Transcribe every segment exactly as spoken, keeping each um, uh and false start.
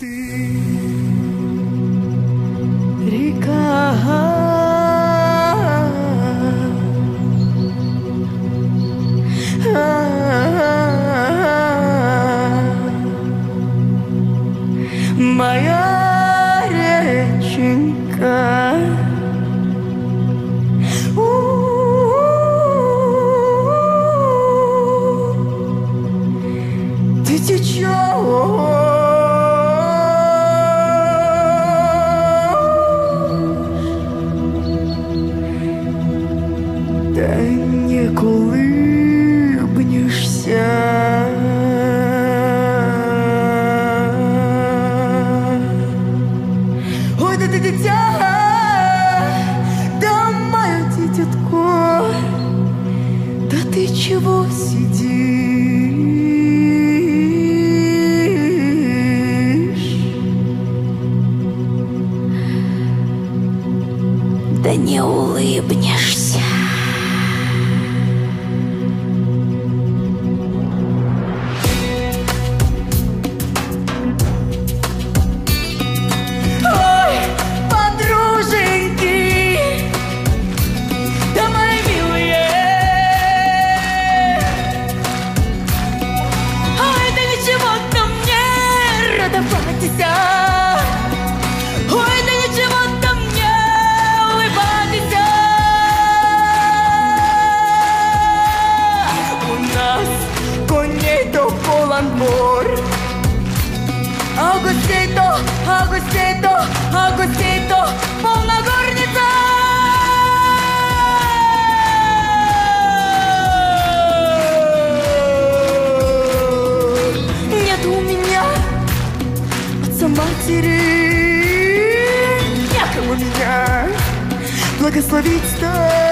Моя реченька, ты течешь, да не улыбнешься. Ой, да ты дитя, да мое дитятко, да ты чего сидишь? Да не улыбнешься. Ой, да ничего-то мне улыбаться. У нас коней-то полон двор. А гостей-то, а гостей-то, а гостей-то полна горница. Нет у меня матери, некому меня благословить-то.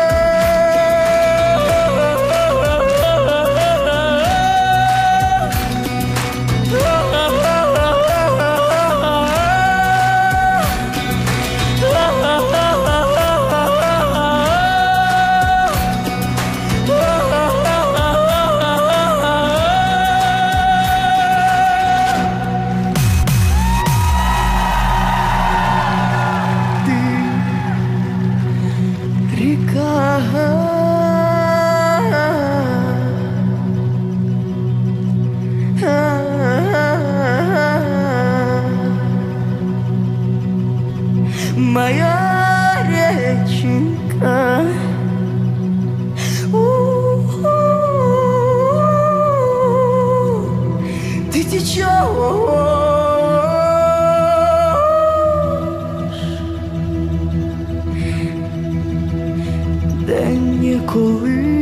Моя реченька, ты течешь, да не колышешься.